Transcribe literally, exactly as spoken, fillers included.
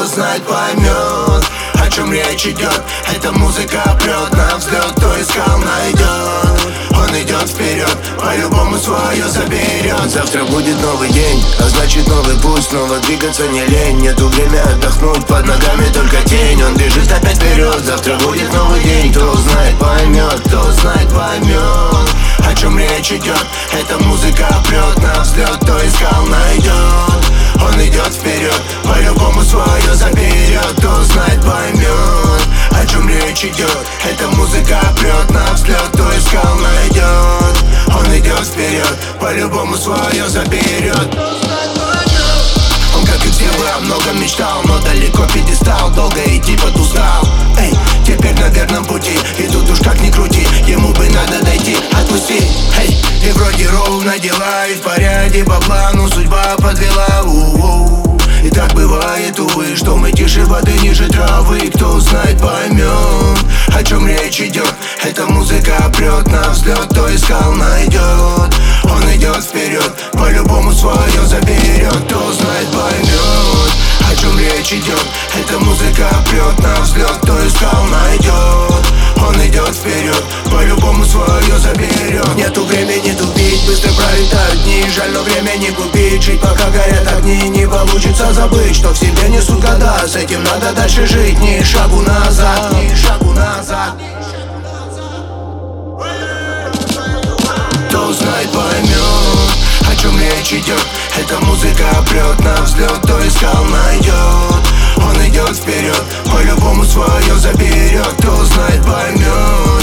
кто знает, поймет, о чем речь идет. Эта музыка прет на взлет, кто искал, найдет. Он идет вперед, по-любому свое заберет. Завтра будет новый день, а значит новый путь. Снова двигаться не лень, нету время отдохнуть, под ногами только тень. Он бежит опять вперед, завтра будет новый день. Кто знает, поймет, кто знает, поймет, о чем речь идет. Эта музыка прет на взлет, кто искал, найдет. Он идет вперед, по-любому свое заберет. Кто знает, поймет, о чем речь идет. Эта музыка прет на взлет, кто искал, найдет. Он идет вперед, по-любому свое заберет. Он, как и все, бы о многом мечтал, но далеко пьедестал, долго идти подустал. Эй, теперь на верном пути, и тут уж как ни крути, ему бы надо дойти, отпусти. Эй, и вроде ровно дела, и в порядке по плану, судьба подвела. У-у-у. И так бывает, увы, что мы тише воды, ниже травы. Кто знает, поймет, о чем речь идет. Эта музыка прет на взлет, кто искал, найдет. Он идет вперед, по-любому свое заберет. Кто знает, поймет, о чем речь идет. Эта музыка прет на взлет, кто искал, найдет. Он идет вперед, по-любому свое заберет. Нету времени тупить, быстро пролетают дни. Жаль, но время не купить. Жить пока горят огни, не получится забыть, что в себе несут года. С этим надо дальше жить, ни шагу назад, ни шагу назад. Кто знает, поймет, о чем речь идет. Эта музыка прет на взлет, кто искал, найдет. Он идет вперед, по-любому свое заберет. Кто знает, поймет,